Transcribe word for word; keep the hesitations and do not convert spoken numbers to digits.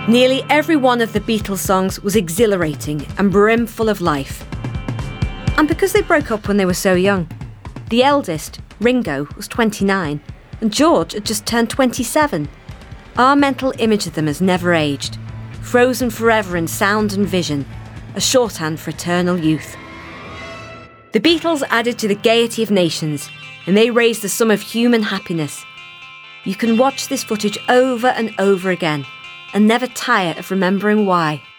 Nearly every one of the Beatles songs was exhilarating and brimful of life. And because they broke up when they were so young, the eldest, Ringo, was twenty-nine, and George had just turned twenty-seven. Our mental image of them has never aged, frozen forever in sound and vision, a shorthand for eternal youth. The Beatles added to the gaiety of nations, and they raised the sum of human happiness. You can watch this footage over and over again, and never tire of remembering why.